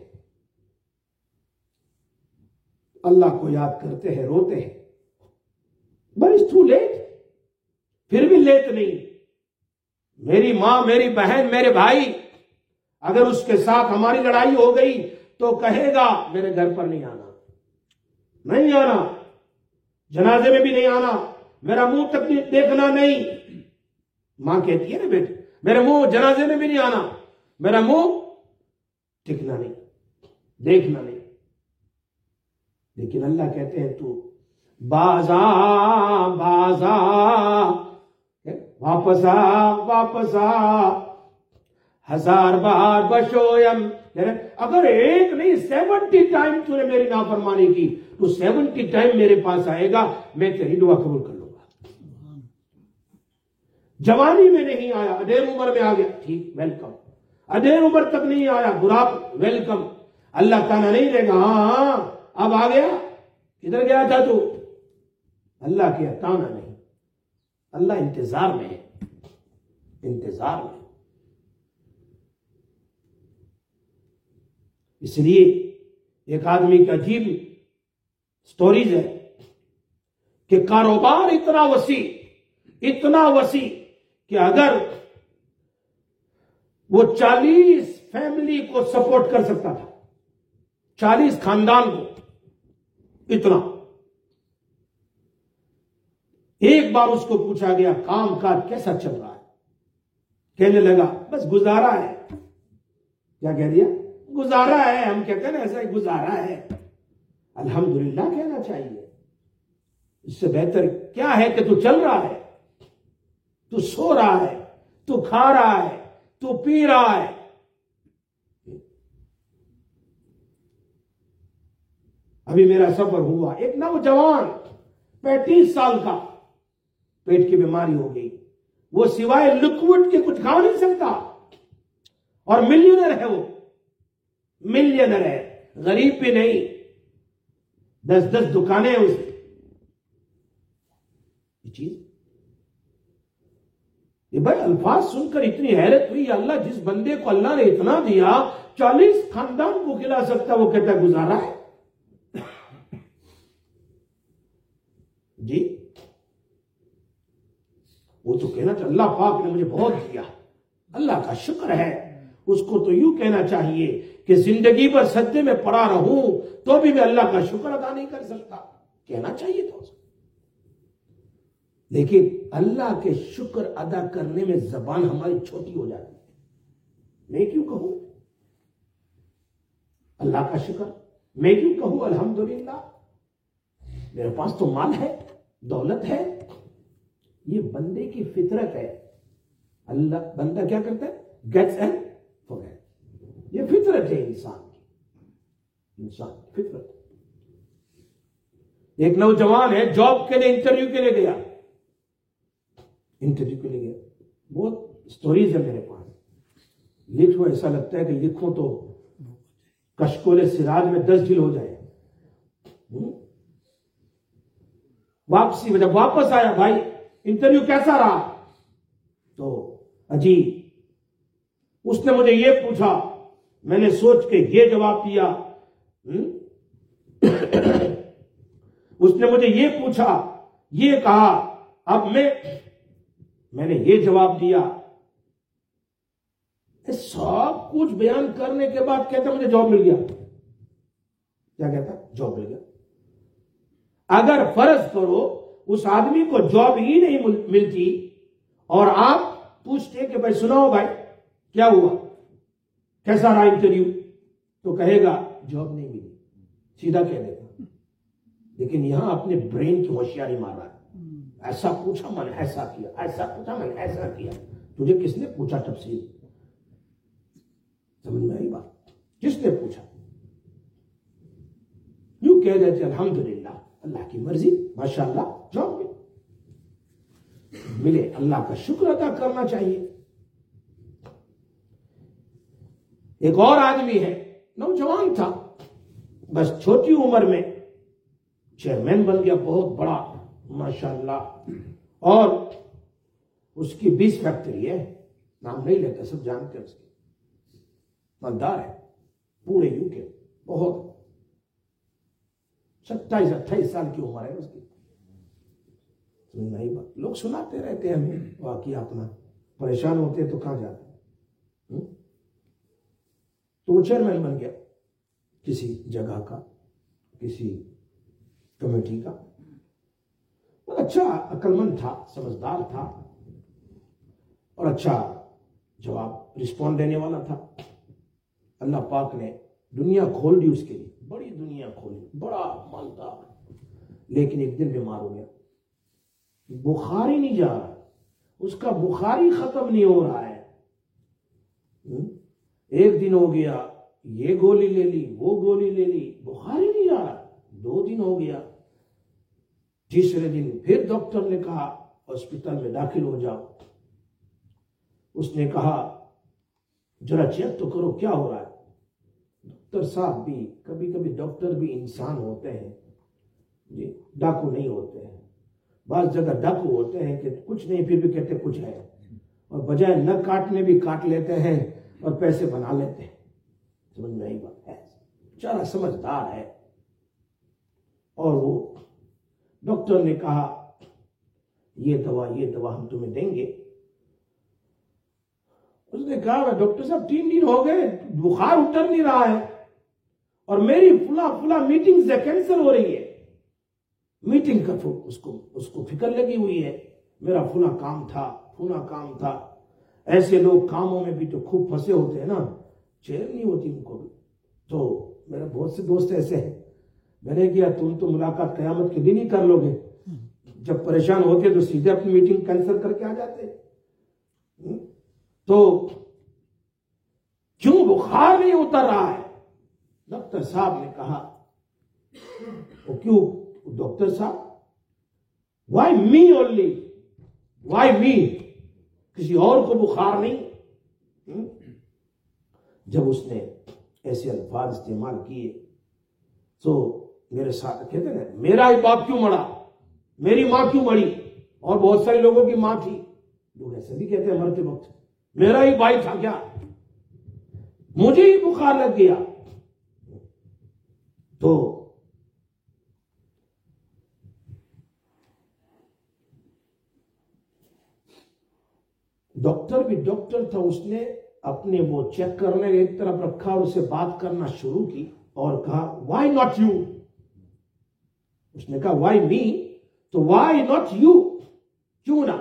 अल्लाह को याद करते हैं, रोते हैं। बट इट्स टू लेट, फिर भी लेट नहीं। मेरी मां, मेरी बहन, मेरे भाई, अगर उसके साथ हमारी लड़ाई हो गई तो कहेगा मेरे घर पर नहीं आना, नहीं आना, जनाजे में भी नहीं आना, मेरा मुंह तक नहीं देखना नहीं। मां कहती है ना बेटे, मेरे मुंह जनाजे में भी नहीं आना, मेरा मुंह टिकना नहीं, देखना नहीं। लेकिन अल्लाह कहते हैं तू बाजा बाजा, वापस आ वापस आ, हजार बार बशोयम। अगर एक नहीं सेवेंटी टाइम तूने मेरी नाफरमानी की तो सेवेंटी टाइम मेरे पास आएगा, मैं तेरी दुआ कबूल कर लूंगा। जवानी में नहीं आया, अधेड़ उम्र में आ गया, ठीक, वेलकम। अधेड़ उम्र तक नहीं आया, बुढ़ाप, वेलकम। अल्लाह ताला नहीं देगा हाँ हाँ अब आ गया, किधर गया था तू? अल्लाह के ताना नहीं, अल्लाह इंतजार में है, इंतजार में। इसलिए एक आदमी की अजीब स्टोरीज है कि कारोबार इतना वसी, इतना वसी कि अगर वो चालीस फैमिली को सपोर्ट कर सकता था, चालीस खानदान को, इतना। एक बार उसको पूछा गया काम काज कैसा चल रहा है, कहने लगा बस गुजारा है। क्या कह दिया? गुजारा है। हम कहते हैं ना ऐसा ही गुजारा है। अल्हम्दुलिल्लाह कहना चाहिए। इससे बेहतर क्या है कि तू चल रहा है, तू सो रहा है, तू खा रहा है, तू पी रहा है। अभी मेरा सफर हुआ, एक नौजवान पैंतीस साल का, पेट की बीमारी हो गई, वो सिवाय लिक्विड के कुछ खा नहीं सकता, और मिलियनर है, वो मिलियनर है, गरीब भी नहीं, दस दस दुकानें हैं उसकी। ये चीज, ये भाई अल्फाज सुनकर इतनी हैरत हुई, अल्लाह जिस बंदे को अल्लाह ने इतना दिया, चालीस खानदान को खिला सकता, वो कहता है गुजारा है जी। वो तो कहना चाहिए अल्लाह पाक ने मुझे बहुत दिया, अल्लाह का शुक्र है। उसको तो यूं कहना चाहिए कि जिंदगी भर सज्जे में पड़ा रहूं तो भी मैं अल्लाह का शुक्र अदा नहीं कर सकता, कहना चाहिए था। लेकिन अल्लाह के शुक्र अदा करने में जबान हमारी छोटी हो जाती है। मैं क्यों कहूं अल्लाह का शुक्र, मैं क्यों कहूं अल्हम्दुलिल्लाह, मेरे पास तो माल है, दौलत है। ये बंदे की फितरत है। अल्लाह, बंदा क्या करता है? Gets and forgets. ये फितरत है इंसान की, इंसान की फितरत। एक नौजवान है, जॉब के लिए इंटरव्यू के लिए गया, इंटरव्यू के लिए गया। बहुत स्टोरीज है मेरे पास, लिखो ऐसा लगता है कि लिखो तो कशकोले सिराज में दस जिल हो जाए। वापसी में जब वापस आया, भाई इंटरव्यू कैसा रहा? तो अजी उसने मुझे ये पूछा, मैंने सोच के ये जवाब दिया। उसने मुझे ये पूछा, ये कहा, अब मैं मैंने ये जवाब दिया। सब कुछ बयान करने के बाद कहता मुझे जॉब मिल गया। क्या कहता? जॉब मिल गया। अगर फर्ज करो उस आदमी को जॉब ही नहीं मिलती और आप पूछते कि भाई सुनाओ भाई क्या हुआ, कैसा रहा इंटरव्यू, तो कहेगा जॉब नहीं मिली, सीधा कह देगा। लेकिन यहां अपने ब्रेन की होशियारी मार रहा है। ऐसा पूछा मैंने ऐसा किया, ऐसा पूछा मैंने ऐसा किया। तुझे किसने पूछा तफसील? समझ में आई बात? किसने पूछा? यूं कह देते अल्हम्दुलिल्लाह, अल्लाह की मर्जी, माशाअल्लाह जॉब मिले, मिले, अल्लाह का शुक्र अदा करना चाहिए। एक और आदमी है, नौजवान था, बस छोटी उम्र में चेयरमैन बन गया, बहुत बड़ा माशाअल्लाह। और उसकी बीस फैक्ट्री है, नाम नहीं लेता, सब जानते हैं उसके, मालदार है पूरे यूके, बहुत सत्ताईस अट्ठाईस साल की उम्र है उसकी। नहीं बात, लोग सुनाते रहते हैं हमें वाकया अपना, परेशान होते हैं तो कहां जाते हैं। तो वो चेयरमैन बन गया किसी जगह का, किसी कमेटी का। वो अच्छा अक्लमंद था, समझदार था और अच्छा जवाब रिस्पॉन्ड देने वाला था। अल्लाह पाक ने दुनिया खोल दी उसके लिए, बड़ी दुनिया खोली, बड़ा मालदार। लेकिन एक दिन बीमार हो गया, बुखार ही नहीं जा रहा, उसका बुखार ही खत्म नहीं हो रहा है। एक दिन हो गया, ये गोली ले ली, वो गोली ले ली, बुखार ही नहीं जा रहा। दो दिन हो गया, तीसरे दिन फिर डॉक्टर ने कहा हॉस्पिटल में दाखिल हो जाओ। उसने कहा जरा चेक तो करो क्या हो रहा है। डॉक्टर साहब भी, कभी कभी डॉक्टर भी इंसान होते हैं जी, डाकू नहीं होते हैं। बात जगह डाकू होते हैं कि कुछ नहीं फिर भी कहते कुछ है, और बजाय न काटने भी काट लेते हैं और पैसे बना लेते हैं। समझ में आई बात है, बेचारा समझदार है। और वो डॉक्टर ने कहा ये दवा ये दवा हम तुम्हें देंगे। उसने कहा डॉक्टर साहब तीन दिन हो गए, बुखार उतर नहीं रहा है और मेरी फुला फुला मीटिंग से कैंसिल हो रही है। मीटिंग का उसको उसको फिक्र लगी हुई है, मेरा फुला काम था, फुला काम था। ऐसे लोग कामों में भी तो खूब फंसे होते हैं ना, चैन नहीं होती उनको भी। तो मेरे बहुत से दोस्त ऐसे हैं, मैंने किया तुम तो मुलाकात कयामत के दिन ही कर लोगे, जब परेशान होते तो सीधे अपनी मीटिंग कैंसिल करके आ जाते। तो क्यों बुखार नहीं उतर रहा है? डॉक्टर साहब ने कहा वो क्यों डॉक्टर साहब, why me only, why me, किसी और को बुखार नहीं। हुँ? जब उसने ऐसे अल्फाज इस्तेमाल किए तो मेरे साथ कहते ना, मेरा ही बाप क्यों मरा, मेरी मां क्यों मरी, और बहुत सारे लोगों की मां थी, लोग ऐसे भी कहते हैं मरते वक्त, मेरा ही भाई था क्या, मुझे ही बुखार लग गया। तो डॉक्टर भी डॉक्टर था, उसने अपने वो चेक करने एक तरफ रखा और उससे बात करना शुरू की और कहा व्हाई नॉट यू। उसने कहा व्हाई मी, तो व्हाई नॉट यू, क्यों ना।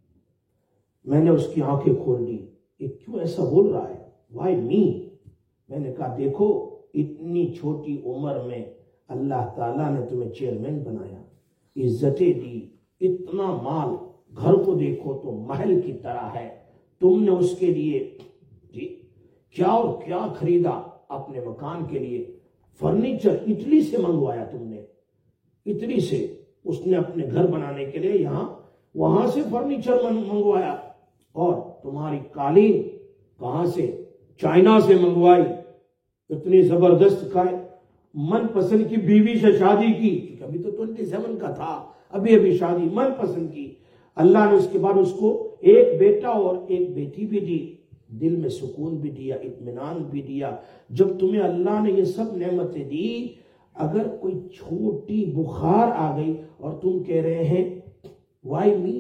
मैंने उसकी आंखें खोल दी, ये क्यों ऐसा बोल रहा है, व्हाई मी। मैंने कहा देखो इतनी छोटी उम्र में अल्लाह ताला ने तुम्हें चेयरमैन बनाया, इज्जतें दी, इतना माल, घर को देखो तो महल की तरह है, तुमने उसके लिए जी क्या और क्या खरीदा, अपने मकान के लिए फर्नीचर इटली से मंगवाया तुमने, इटली से उसने अपने घर बनाने के लिए यहां वहां से फर्नीचर मंगवाया, और तुम्हारी कालीन कहां से, चाइना से मंगवाई, इतनी जबरदस्त का मनपसंद की बीवी से शादी की, अभी तो सत्ताईस का था, अभी अभी शादी मनपसंद की। अल्लाह ने उसके बाद उसको एक बेटा और एक बेटी भी दी, दिल में सुकून भी दिया, इत्मीनान भी दिया। जब तुम्हें अल्लाह ने ये सब नेमतें दी, अगर कोई छोटी बुखार आ गई और तुम कह रहे हैं why me,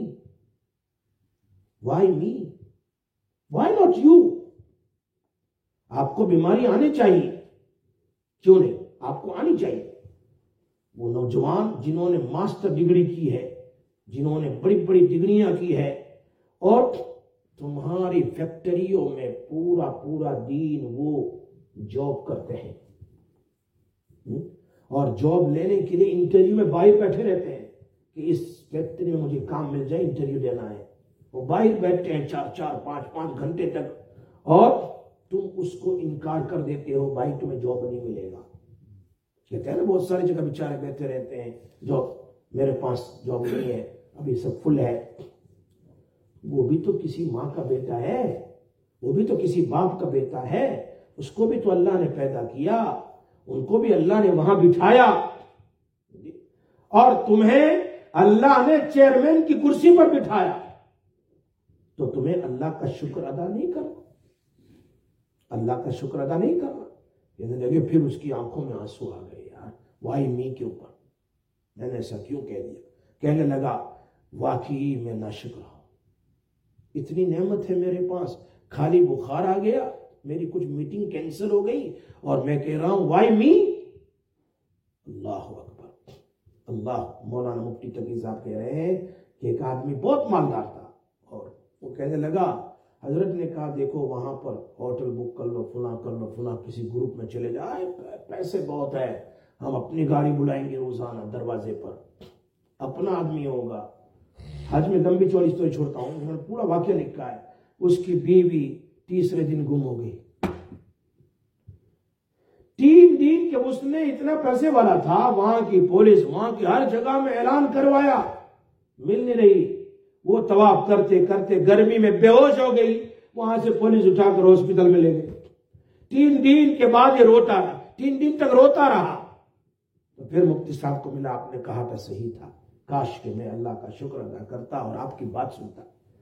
why me, why not you. आपको बीमारी आनी चाहिए, क्यों नहीं, आपको आनी चाहिए। वो नौजवान जिन्होंने मास्टर डिग्री की है, जिन्होंने बड़ी बड़ी डिग्रियां की है, और तुम्हारी फैक्ट्रियों में पूरा पूरा दिन वो जॉब करते हैं, और जॉब लेने के लिए इंटरव्यू में बाहर बैठे रहते हैं कि इस फैक्ट्री में मुझे काम मिल जाए, इंटरव्यू देना है। वो बाहर बैठते हैं चार चार पांच पांच घंटे तक, और तुम उसको इनकार कर देते हो, भाई तुम्हें जॉब नहीं मिलेगा। कहते हैं ना बहुत सारी जगह बेचारे बैठे रहते हैं, जॉब मेरे पास जॉब नहीं है, अभी सब फुल है। वो भी तो किसी माँ का बेटा है, वो भी तो किसी बाप का बेटा है, उसको भी तो अल्लाह ने पैदा किया, उनको भी अल्लाह ने वहां बिठाया, और तुम्हें अल्लाह ने चेयरमैन की कुर्सी पर बिठाया। अल्लाह का शुक्र अदा नहीं कर रहा, अल्लाह का शुक्र अदा नहीं कर रहा। कहने लगे, फिर उसकी आंखों में आंसू आ गए, यार वाई मी के ऊपर मैंने ऐसा क्यों कह दिया। कहने लगा, वाकई मैं नाशुक्र हूं, इतनी नेमत है मेरे पास, खाली बुखार आ गया, मेरी कुछ मीटिंग कैंसिल हो गई और मैं कह रहा हूं वाई मी। अल्लाह अकबर, अल्लाह। मौलाना मुफ्ती तकी साहब कह रहे हैं कि एक आदमी बहुत मालदार था और वो कहने लगा, हजरत ने कहा, देखो वहां पर होटल बुक कर लो, फुला कर लो, फुला किसी ग्रुप में चले जाए, पैसे बहुत है, हम अपनी गाड़ी बुलाएंगे रोजाना दरवाजे पर, अपना आदमी होगा। हज में लंबी चौड़ी स्टोरी छोड़ता हूं, मैंने पूरा वाक्य लिखा है। उसकी बीवी तीसरे दिन गुम हो गई। तीन दिन के उसने इतना पैसे वाला था, वहां की पुलिस, वहां की हर जगह में ऐलान करवाया, मिल नहीं रही। वो तवाफ करते करते गर्मी में बेहोश हो गई, वहां से पुलिस उठाकर हॉस्पिटल में ले गई। तीन दिन के बाद ये रोता रहा, तीन दिन तक रोता रहा। तो फिर मुफ्ती साहब को मिला, आपने कहा था सही था, काश कि मैं अल्लाह का शुक्र अदा करता और आपकी बात सुनता।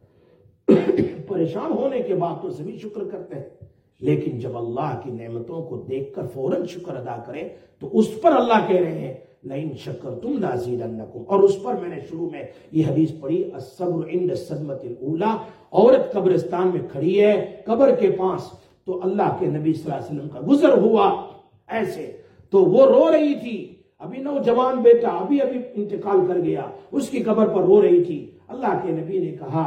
परेशान होने के बाद तो सभी शुक्र करते हैं, लेकिन जब अल्लाह की नेमतों को देखकर फौरन शुक्र अदा करें तो उस पर अल्लाह कह रहे हैं, लइन शक्करतुम लाज़ीदन्नकुम। और उस पर मैंने शुरू में ये हदीस पढ़ी, अस्सब्र इंद सदमतिल ऊला। औरत कब्रिस्तान में खड़ी है, कब्र के पास, तो अल्लाह के नबी सल्लल्लाहु अलैहि वसल्लम का गुजर हुआ ऐसे, तो वो रो रही थी। अभी नौजवान बेटा अभी अभी इंतकाल कर गया, उसकी कब्र पर रो रही थी। अल्लाह के नबी ने कहा,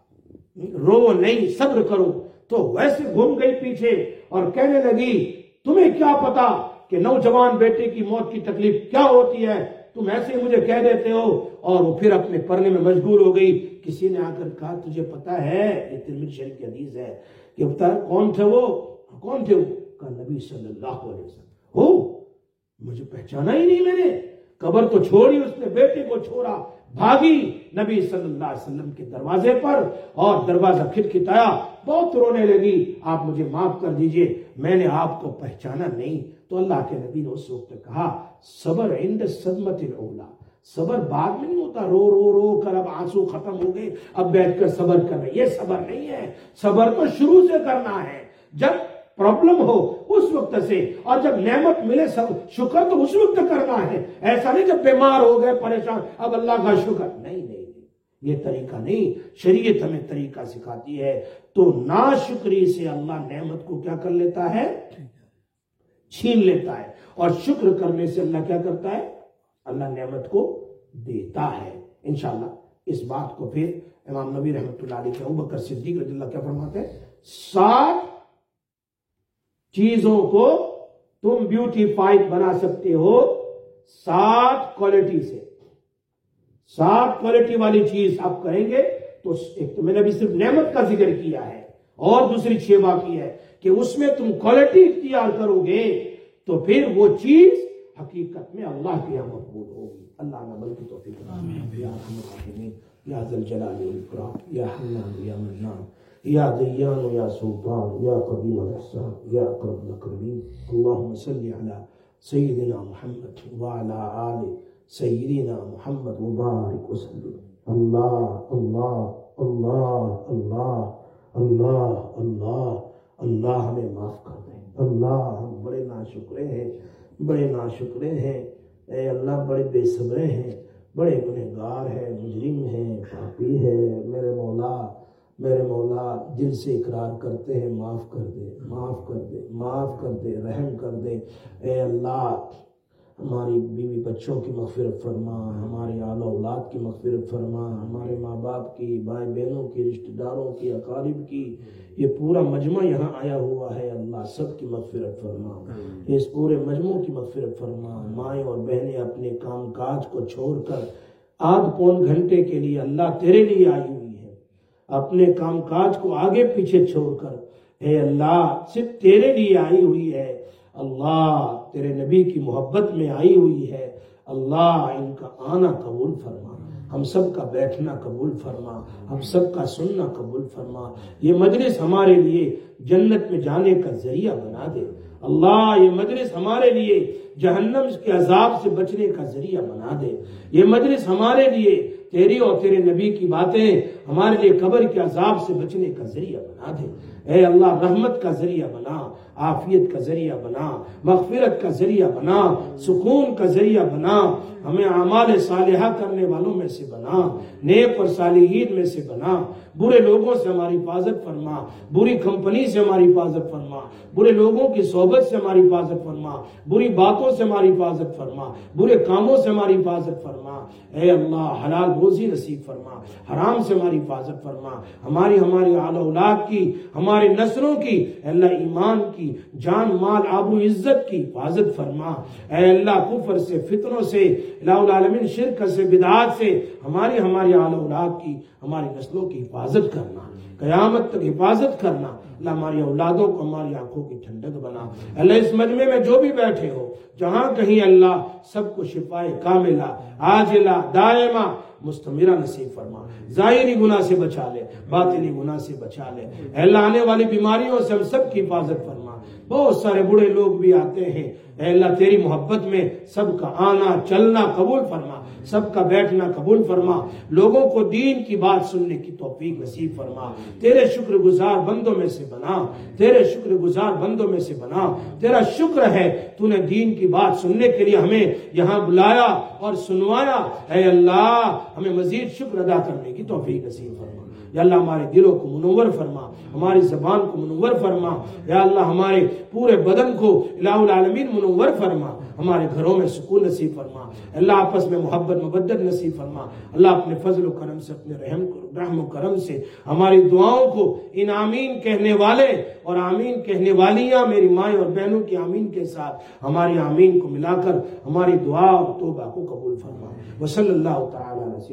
रो नहीं, सब्र करो। तो वैसे घूम गई पीछे और कहने लगी, तुम्हें क्या पता कि नौजवान बेटे की मौत की तकलीफ क्या होती है, तुम ऐसे मुझे कह देते हो। और वो फिर अपने पढ़ने में मशगूल हो गई। किसी ने आकर कहा, तुझे पता है, ये तिरमिज़ी शरीफ की हदीस है, कि बता कौन थे वो, कौन थे वो? कहा, नबी सल्लल्लाहु अलैहि वसल्लम। हो, मुझे पहचाना ही नहीं मैंने। कब्र तो छोड़ी उसने, बेटे को छोड़ा, भागी नबी सल्लल्लाहु अलैहि वसल्लम के दरवाजे पर और दरवाजा खटखटाया, बहुत रोने लगी, आप मुझे माफ कर दीजिए, मैंने आपको पहचाना नहीं। तो अल्लाह के नबी ने उस वक्त कहा, सबर इंद सदमतिल ऊला, सबर बाद में नहीं होता, रो रो रो कर अब आंसू खत्म हो गए, अब बैठकर सबर कर रहे, ये सबर नहीं है। सबर तो शुरू से करना है, जब प्रॉब्लम हो उस वक्त से, और जब नेमत मिले सब शुक्र तो उस वक्त करना है। ऐसा नहीं जब बीमार हो गए, परेशान, अब अल्लाह का शुक्र, नहीं नहीं, ये तरीका नहीं। शरीयत हमें तरीका सिखाती है। तो नाशुक्री से अल्लाह नेमत को क्या कर लेता है, छीन लेता है, और शुक्र करने से अल्लाह क्या करता है, अल्लाह नेमत को देता है। इंशाअल्लाह इस बात को फिर इमाम नबी रहमतुल्लाह अलैह के अबू बकर सिद्दीक रज़ियल्लाहु क्या फरमाते हैं, सात चीजों को तुम ब्यूटीफाइड बना सकते हो सात क्वालिटी से। सात क्वालिटी वाली चीज आप करेंगे तो एक तो मैंने अभी सिर्फ नेमत का जिक्र किया है, और दूसरी छह बाकी है कि उसमें तुम क्वालिटी इख्तियार करोगे तो फिर वो चीज हकीकत में अल्लाह के यहाँ मकबूल होगी। अल्लाह ने बल्कि तौफीक या रहमान या ज़ल जलाली वल इकराम या हन्नान या मन्नान या दय्यान या सुल्तान या करीम अल इहसान या अकरम अकरमीन। अल्लाहुम्मा सल्लि अला सय्यिदिना मुहम्मद व अला आलि सय्यिदिना मुहम्मद व बारिक वसल्लम। अल्लाह अल्लाह अल्लाह अल्लाह अल्लाह अल्लाह अल्लाह हमें माफ कर दे। अल्लाह हम बड़े नाशुक्रे हैं, बड़े नाशुक्रे हैं। ए अल्लाह बड़े बेसब्रे हैं, बड़े गुनहगार हैं, मुजरिम हैं, पापी हैं। मेरे मौला मेरे मौला दिल से इकरार करते हैं, माफ़ कर दे, माफ़ कर दे, माफ़ कर दे, रहम कर दे। ए अल्लाह हमारी बीवी बच्चों की मग़फ़िरत फरमा, हमारे आला औलाद की मग़फ़िरत फरमा, हमारे माँ बाप की, भाई बहनों की, रिश्तेदारों की, अकारिब की, ये पूरा मजमा यहाँ आया हुआ है, अल्लाह सब की मग़फ़िरत फरमा, इस पूरे मजमू की मग़फ़िरत फरमा। माएँ और बहनें अपने काम काज को छोड़कर आध पौन घंटे के लिए अल्लाह तेरे लिए आई हुई है, अपने काम काज को आगे पीछे छोड़कर हे अल्लाह सिर्फ तेरे लिए आई हुई है। अल्लाह तेरे नबी की मोहब्बत में आई हुई है। अल्लाह इनका आना कबूल फरमा, हम सब का बैठना कबूल फरमा, हम सब का सुनना कबूल फरमा। ये मजलिस हमारे लिए जन्नत में जाने का जरिया बना दे। अल्लाह ये मजलिस हमारे लिए जहन्नम के अजाब से बचने का जरिया बना दे। ये मजलिस हमारे लिए तेरी और तेरे नबी की बातें हमारे लिए कब्र के अजाब से बचने का जरिया बना दे। ए अल्लाह, रहमत का जरिया बना, आफियत का जरिया बना, मगफिरत का जरिया बना, सुकून का जरिया बना, हमें आमाल सालिहा करने वालों में से बना, नेक और सालिहीन में से बना। बुरे लोगों से हमारी हिफाजत फरमा, बुरी कंपनी से हमारी हिफाजत फरमा, बुरे लोगों की सोहबत से हमारी हिफाजत फरमा, बुरी बातों से हमारी हिफाजत फरमा, बुरे कामों से हमारी हिफाजत फरमा। ए अल्लाह, हलाल रोजी नसीब फरमा, हराम से हमारी हिफाजत फरमा, हमारी हमारी आला औलाद की, हमारे नस्लों की, अल्लाह ईमान की, जान माल आबू इज्जत की हिफाजत फरमा। ए अल्लाह, कुफर से, फितनों से, इलाहुल आलमीन, शिरक से, बिदआत से हमारी हमारी आला औलाद की, हमारी नस्लों की हिफाजत करना, कयामत तक हिफाजत करना। अल्लाह, हमारी औलादों को हमारी आंखों की ठंडक बना। अल्लाह, इस मजमे में जो भी बैठे हो, जहां कहीं, अल्लाह सबको शिफाए कामिला, आजिला, दायमा, मुस्तमिरा नसीब फरमा। जाहिरी गुनाह से बचा ले, बातिनी गुनाह से बचा ले। अल्लाह, आने वाली बीमारियों से हम सब की हिफाजत फरमा। बहुत सारे बूढ़े लोग भी आते हैं, अल्लाह तेरी मोहब्बत में सबका आना चलना कबूल फरमा, सबका बैठना कबूल फरमा। लोगों को दीन की बात सुनने की तौफीक नसीब फरमा। तेरे शुक्रगुजार बंदों में से बना, तेरे शुक्रगुजार बंदों में से बना। तेरा शुक्र है, तूने दीन की बात सुनने के लिए हमें यहाँ बुलाया और सुनवाया। ऐ अल्लाह, हमें मजीद शुक्र अदा करने की तौफीक नसीब फरमा। या अल्लाह, हमारे दिलों को मुनव्वर फरमा, हमारी जबान को मुनव्वर फरमा। या अल्लाह, हमारे पूरे बदन को इलाहुल आलमीन मुनव्वर फरमा। हमारे घरों में सुकून नसीब फरमा। अल्लाह, आपस में मोहब्बत मुबद्दत नसीब फरमा। अल्लाह, अपने फजल करम से, अपने रहम रहम करम से हमारी दुआओं को इन आमीन कहने वाले और आमीन कहने वालियां मेरी माएँ और बहनों की आमीन के साथ हमारी आमीन को मिलाकर हमारी दुआ और तौबा को कबूल फरमा। वसल्लल्लाहु तआला